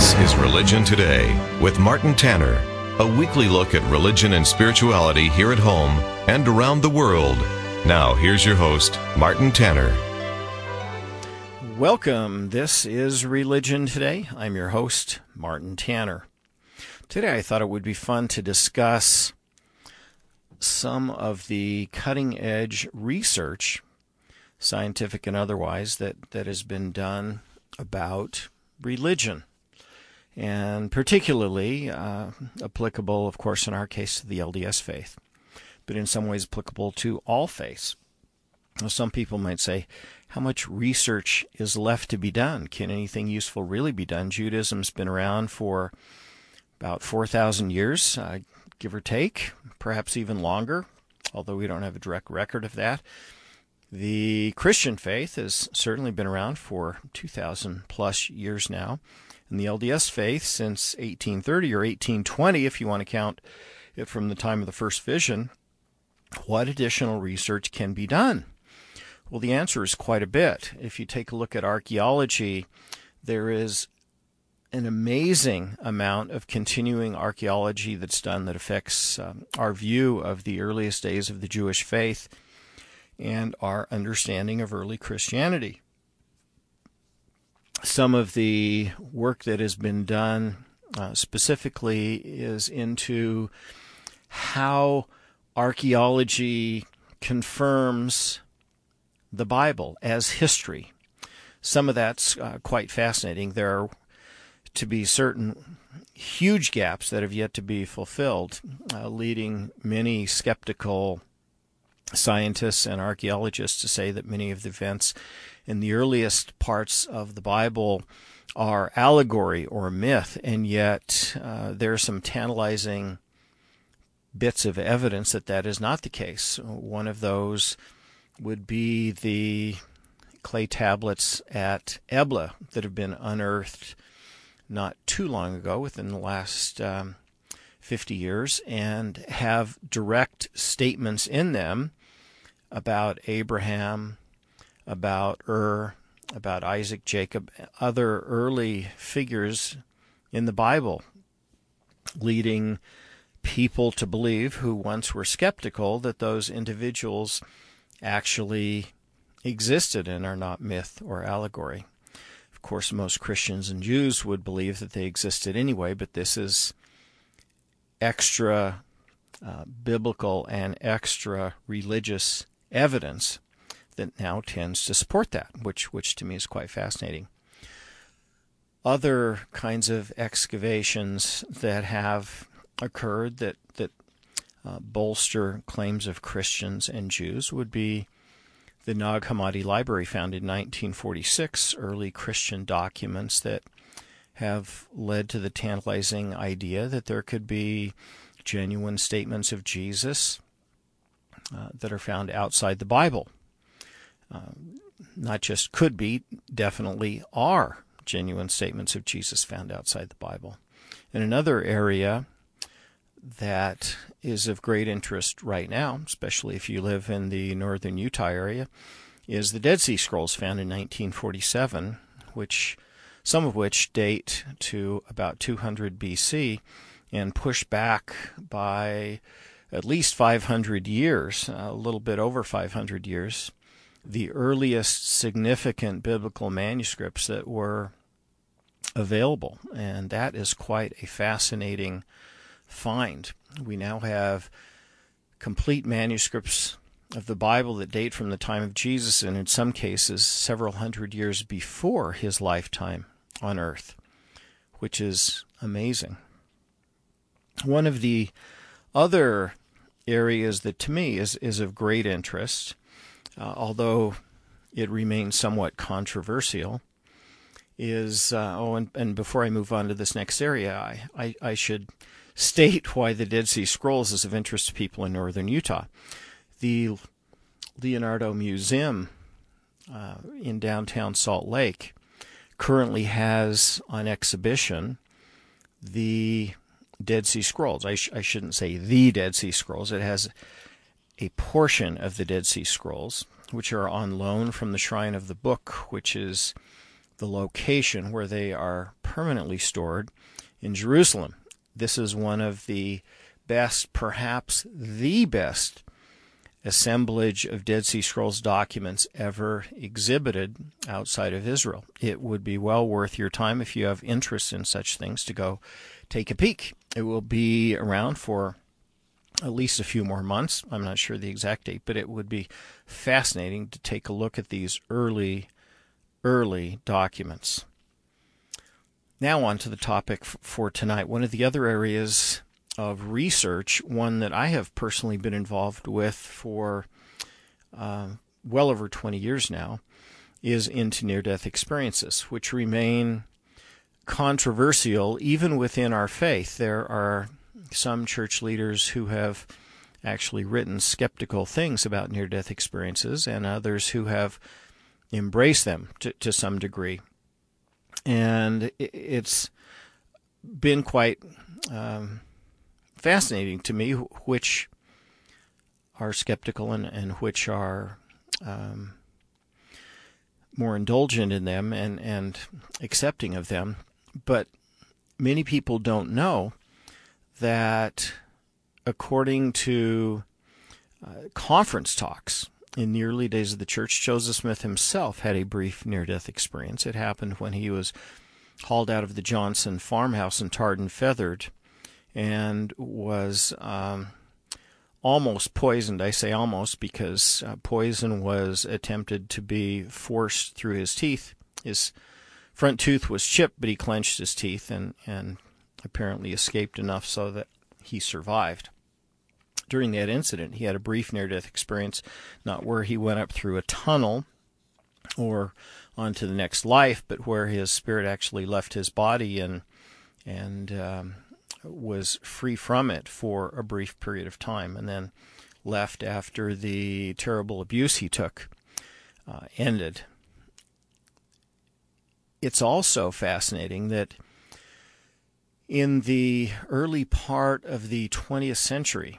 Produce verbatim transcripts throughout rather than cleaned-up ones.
This is Religion Today with Martin Tanner, a weekly look at religion and spirituality here at home and around the world. Now, here's your host, Martin Tanner. Welcome. This is Religion Today. I'm your host, Martin Tanner. Today, I thought it would be fun to discuss some of the cutting-edge research, scientific and otherwise, that, that has been done about religion. And particularly uh, applicable, of course, in our case, to the L D S faith, but in some ways applicable to all faiths. Now, some people might say, how much research is left to be done? Can anything useful really be done? Judaism's been around for about four thousand years, uh, give or take, perhaps even longer, although we don't have a direct record of that. The Christian faith has certainly been around for two thousand plus years now. And the L D S faith since eighteen thirty or eighteen twenty, if you want to count it from the time of the first vision. What additional research can be done? Well, the answer is quite a bit. If you take a look at archaeology, there is an amazing amount of continuing archaeology that's done that affects um, our view of the earliest days of the Jewish faith and our understanding of early Christianity. Some of the work that has been done uh, specifically is into how archaeology confirms the Bible as history. Some of that's uh, quite fascinating. There are, to be certain, huge gaps that have yet to be fulfilled, uh, leading many skeptical scientists and archaeologists to say that many of the events in the earliest parts of the Bible are allegory or myth, and yet uh, there are some tantalizing bits of evidence that that is not the case. One of those would be the clay tablets at Ebla that have been unearthed not too long ago, within the last um, fifty years, and have direct statements in them about Abraham, about Ur, about Isaac, Jacob, other early figures in the Bible, leading people to believe who once were skeptical that those individuals actually existed and are not myth or allegory. Of course, most Christians and Jews would believe that they existed anyway, but this is extra uh, biblical and extra religious evidence that now tends to support that, which which to me is quite fascinating. Other kinds of excavations that have occurred that, that uh, bolster claims of Christians and Jews would be the Nag Hammadi Library, found in nineteen forty-six, early Christian documents that have led to the tantalizing idea that there could be genuine statements of Jesus uh, that are found outside the Bible. Uh, not just could be, definitely are genuine statements of Jesus found outside the Bible. And another area that is of great interest right now, especially if you live in the northern Utah area, is the Dead Sea Scrolls found in nineteen forty-seven, which some of which date to about two hundred B C and push back by at least five hundred years, a little bit over five hundred years, the earliest significant biblical manuscripts that were available. And that is quite a fascinating find. We now have complete manuscripts of the Bible that date from the time of Jesus, and in some cases several hundred years before his lifetime on earth, which is amazing. One of the other areas that to me is, is of great interest, uh, although it remains somewhat controversial, is, uh, oh, and, and before I move on to this next area, I, I, I should state why the Dead Sea Scrolls is of interest to people in northern Utah. The Leonardo Museum uh, in downtown Salt Lake currently has on exhibition the Dead Sea Scrolls. I, sh- I shouldn't say the Dead Sea Scrolls. It has a portion of the Dead Sea Scrolls, which are on loan from the Shrine of the Book, which is the location where they are permanently stored in Jerusalem. This is one of the best, perhaps the best, assemblage of Dead Sea Scrolls documents ever exhibited outside of Israel. It would be well worth your time if you have interest in such things to go take a peek. It will be around for at least a few more months. I'm not sure the exact date, but it would be fascinating to take a look at these early, early documents. Now on to the topic f- for tonight. One of the other areas of research, one that I have personally been involved with for uh, well over twenty years now, is into near-death experiences, which remain controversial even within our faith. There are some church leaders who have actually written skeptical things about near-death experiences, and others who have embraced them to, to some degree. And it's been quite um, fascinating to me which are skeptical and, and which are um, more indulgent in them and, and accepting of them. But many people don't know that according to uh, conference talks in the early days of the church, Joseph Smith himself had a brief near-death experience. It happened when he was hauled out of the Johnson farmhouse and tarred and feathered and was um, almost poisoned. I say almost because uh, poison was attempted to be forced through his teeth. His front tooth was chipped, but he clenched his teeth and, and apparently escaped enough so that he survived. During that incident, he had a brief near-death experience, not where he went up through a tunnel or onto the next life, but where his spirit actually left his body and and um, was free from it for a brief period of time, and then left after the terrible abuse he took uh, ended. It's also fascinating that in the early part of the twentieth century,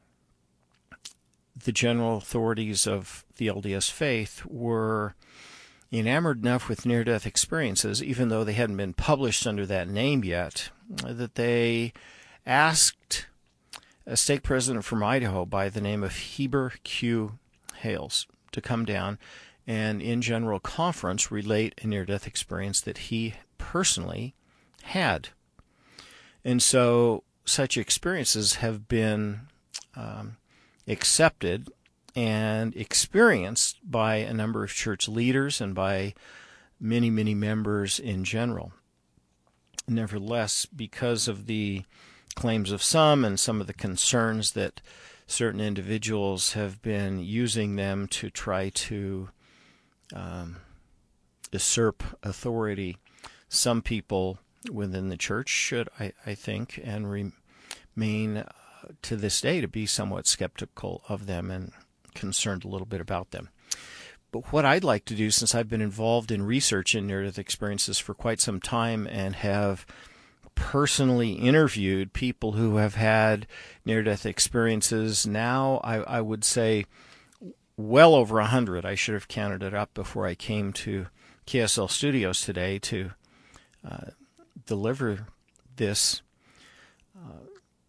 the general authorities of the L D S faith were enamored enough with near-death experiences, even though they hadn't been published under that name yet, that they asked a stake president from Idaho by the name of Heber Q. Hales to come down and in general conference relate a near-death experience that he personally had. And so such experiences have been um, accepted and experienced by a number of church leaders and by many, many members in general. Nevertheless, because of the claims of some and some of the concerns that certain individuals have been using them to try to um, usurp authority, some people within the church should, I, I think, and remain uh, to this day to be somewhat skeptical of them and concerned a little bit about them. But what I'd like to do, since I've been involved in research in near-death experiences for quite some time and have personally interviewed people who have had near-death experiences, now I, I would say well over a hundred. I should have counted it up before I came to K S L Studios today to uh, deliver this uh,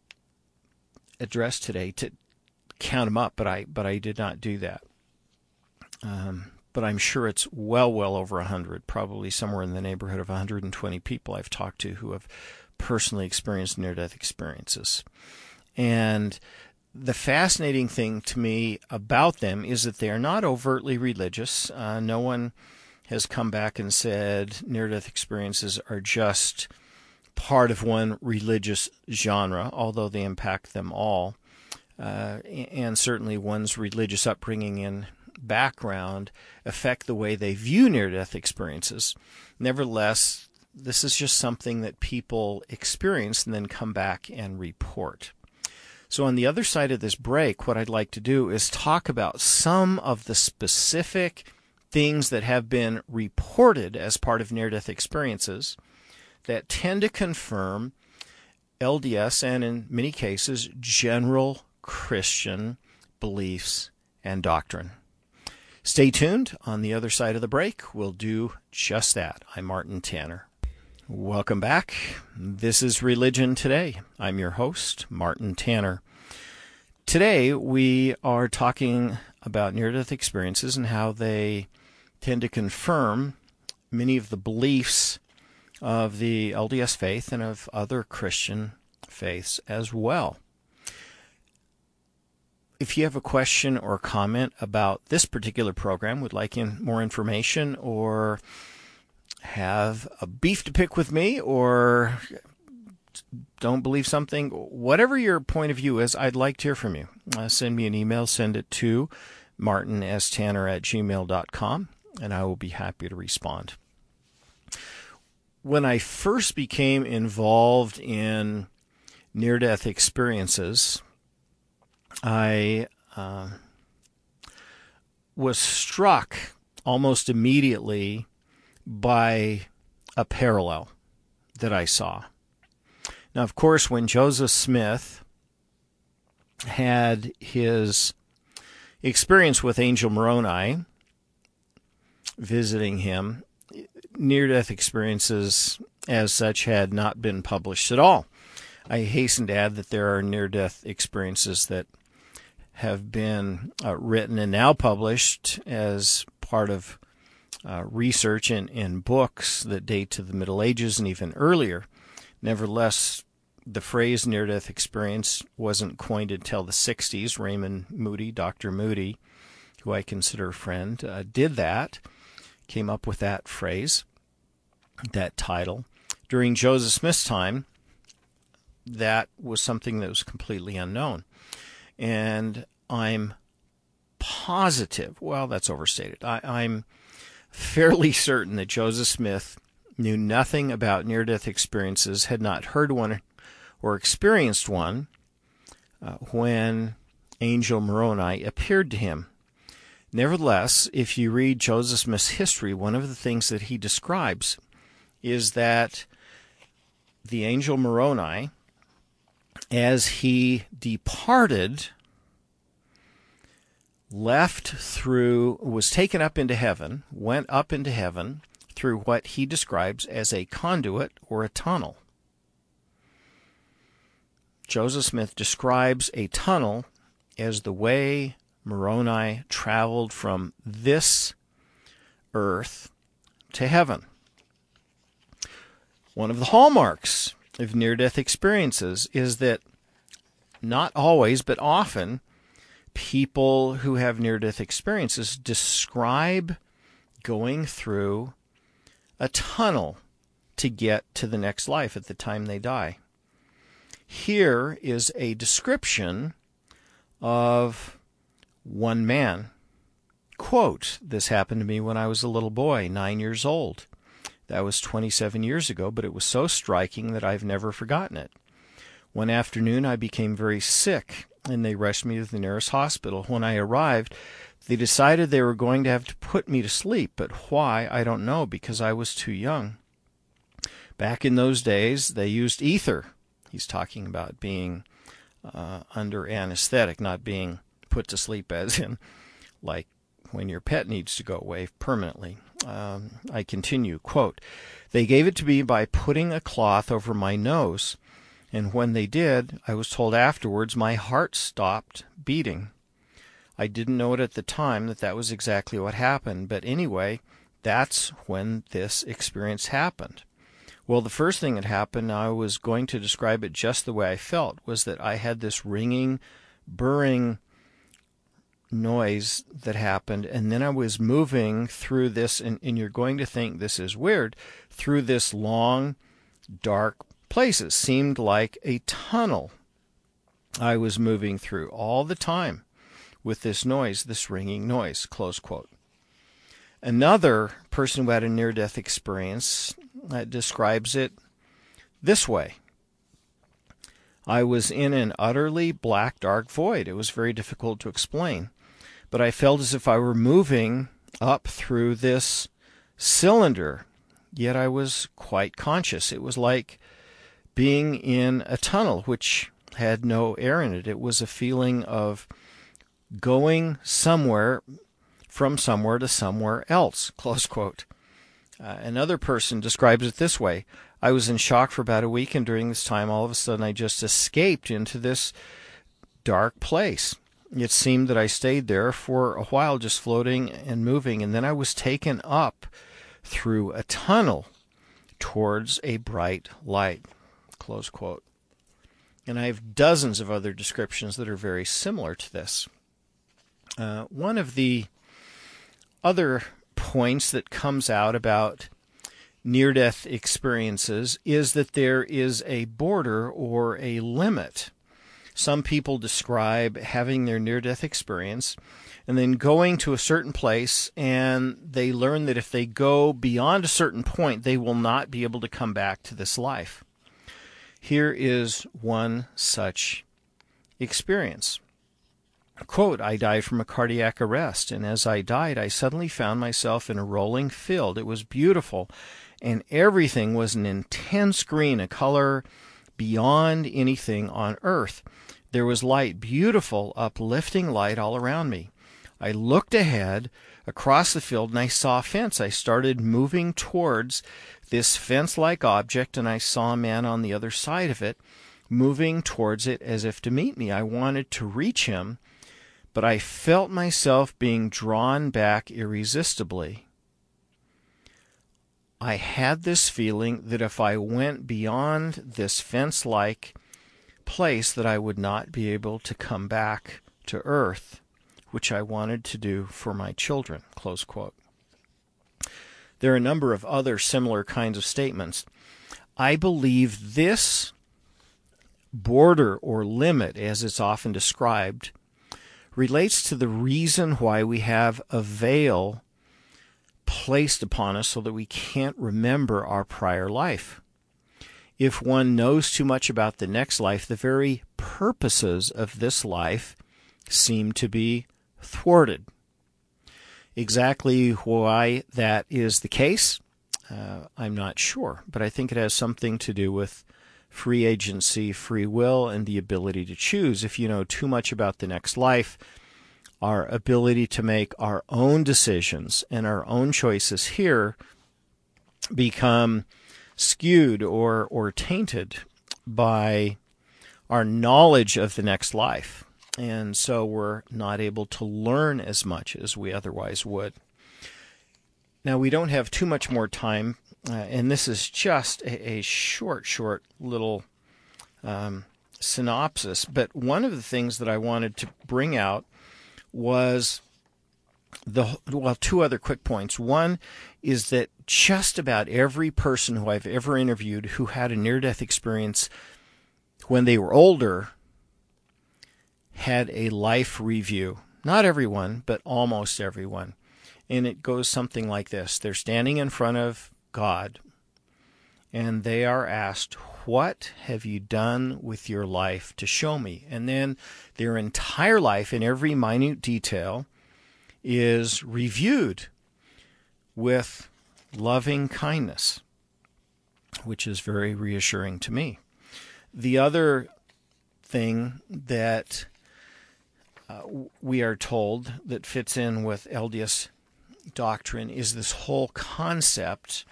address today, to count them up, but I but I did not do that. Um, but I'm sure it's well, well over one hundred, probably somewhere in the neighborhood of one hundred twenty people I've talked to who have personally experienced near-death experiences. And the fascinating thing to me about them is that they are not overtly religious. Uh, no one has come back and said near-death experiences are just part of one religious genre, although they impact them all. Uh, and certainly one's religious upbringing and background affect the way they view near-death experiences. Nevertheless, this is just something that people experience and then come back and report. So on the other side of this break, what I'd like to do is talk about some of the specific things that have been reported as part of near-death experiences that tend to confirm L D S and, in many cases, general Christian beliefs and doctrine. Stay tuned. On the other side of the break, we'll do just that. I'm Martin Tanner. Welcome back. This is Religion Today. I'm your host, Martin Tanner. Today, we are talking about near-death experiences and how they tend to confirm many of the beliefs of the L D S faith and of other Christian faiths as well. If you have a question or comment about this particular program, would like in more information, or have a beef to pick with me, or don't believe something, whatever your point of view is, I'd like to hear from you. Uh, send me an email, send it to martin s tanner at gmail dot com, and I will be happy to respond. When I first became involved in near-death experiences, I uh, was struck almost immediately by a parallel that I saw. Now, of course, when Joseph Smith had his experience with Angel Moroni visiting him, near-death experiences as such had not been published at all. I hasten to add that there are near-death experiences that have been uh, written and now published as part of uh, research in, in books that date to the Middle Ages and even earlier. Nevertheless, the phrase near-death experience wasn't coined until the sixties. Raymond Moody, Doctor Moody, who I consider a friend, uh, did that, came up with that phrase, that title. During Joseph Smith's time, that was something that was completely unknown. And I'm positive, well, that's overstated. I, I'm fairly certain that Joseph Smith knew nothing about near-death experiences, had not heard one or experienced one uh, when Angel Moroni appeared to him. Nevertheless, if you read Joseph Smith's history, one of the things that he describes is that the Angel Moroni, as he departed, left through, was taken up into heaven, went up into heaven through what he describes as a conduit or a tunnel. Joseph Smith describes a tunnel as the way Moroni traveled from this earth to heaven. One of the hallmarks of near-death experiences is that not always, but often, people who have near-death experiences describe going through a tunnel to get to the next life at the time they die. Here is a description of one man. Quote, "This happened to me when I was a little boy, nine years old. That was twenty-seven years ago, but it was so striking that I've never forgotten it. One afternoon I became very sick, and they rushed me to the nearest hospital. When I arrived, they decided they were going to have to put me to sleep, but why, I don't know, because I was too young. Back in those days, they used ether." He's talking about being uh, under anesthetic, not being put to sleep as in like when your pet needs to go away permanently. Um, I continue, quote, "They gave it to me by putting a cloth over my nose, and when they did, I was told afterwards my heart stopped beating. I didn't know it at the time that that was exactly what happened, but anyway, that's when this experience happened. Well, the first thing that happened, I was going to describe it just the way I felt, was that I had this ringing, burring noise that happened, and then I was moving through this, and, and you're going to think this is weird, through this long, dark place. It seemed like a tunnel I was moving through all the time with this noise, this ringing noise," close quote. Another person who had a near-death experience uh, describes it this way. "I was in an utterly black, dark void. It was very difficult to explain, but I felt as if I were moving up through this cylinder, yet I was quite conscious. It was like being in a tunnel which had no air in it. It was a feeling of going somewhere from somewhere to somewhere else, close quote. Uh, another person describes it this way: I was in shock for about a week, and during this time, all of a sudden, I just escaped into this dark place. It seemed that I stayed there for a while, just floating and moving, and then I was taken up through a tunnel towards a bright light, close quote. And I have dozens of other descriptions that are very similar to this. Uh, one of the other points that comes out about near-death experiences is that there is a border or a limit. Some people describe having their near-death experience and then going to a certain place, and they learn that if they go beyond a certain point, they will not be able to come back to this life. Here is one such experience. Quote, I died from a cardiac arrest, and as I died, I suddenly found myself in a rolling field. It was beautiful, and everything was an intense green, a color beyond anything on earth. There was light, beautiful, uplifting light all around me. I looked ahead across the field, and I saw a fence. I started moving towards this fence-like object, and I saw a man on the other side of it, moving towards it as if to meet me. I wanted to reach him, but I felt myself being drawn back irresistibly. I had this feeling that if I went beyond this fence-like place, that I would not be able to come back to earth, which I wanted to do for my children, close quote. There are a number of other similar kinds of statements. I believe this border or limit, as it's often described, relates to the reason why we have a veil placed upon us so that we can't remember our prior life. If one knows too much about the next life, the very purposes of this life seem to be thwarted. Exactly why that is the case, uh, I'm not sure, but I think it has something to do with free agency, free will, and the ability to choose. If you know too much about the next life, our ability to make our own decisions and our own choices here become skewed or, or tainted by our knowledge of the next life. And so we're not able to learn as much as we otherwise would. Now, we don't have too much more time, uh, and this is just a, a short, short little um, synopsis. But one of the things that I wanted to bring out was the well, two other quick points. One is that just about every person who I've ever interviewed who had a near-death experience when they were older had a life review. Not everyone, but almost everyone. And it goes something like this. They're standing in front of God, and they are asked, what have you done with your life to show me? And then their entire life in every minute detail is reviewed with loving kindness, which is very reassuring to me. The other thing that uh, we are told that fits in with L D S doctrine is this whole concept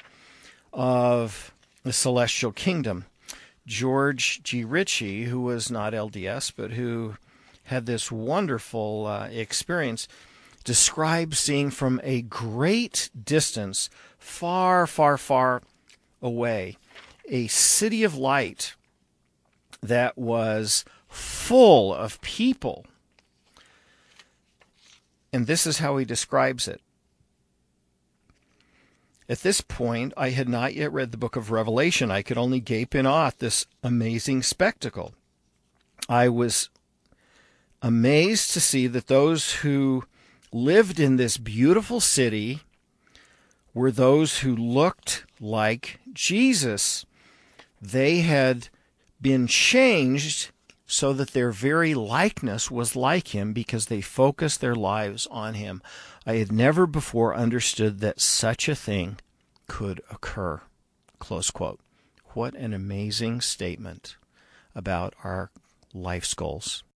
of the celestial kingdom. George G. Ritchie, who was not L D S, but who had this wonderful uh, experience, describes seeing from a great distance, far, far, far away, a city of light that was full of people. And this is how he describes it. At this point, I had not yet read the book of Revelation. I could only gape in awe at this amazing spectacle. I was amazed to see that those who lived in this beautiful city were those who looked like Jesus. They had been changed so that their very likeness was like him because they focused their lives on him. I had never before understood that such a thing could occur. Close quote. What an amazing statement about our life's goals.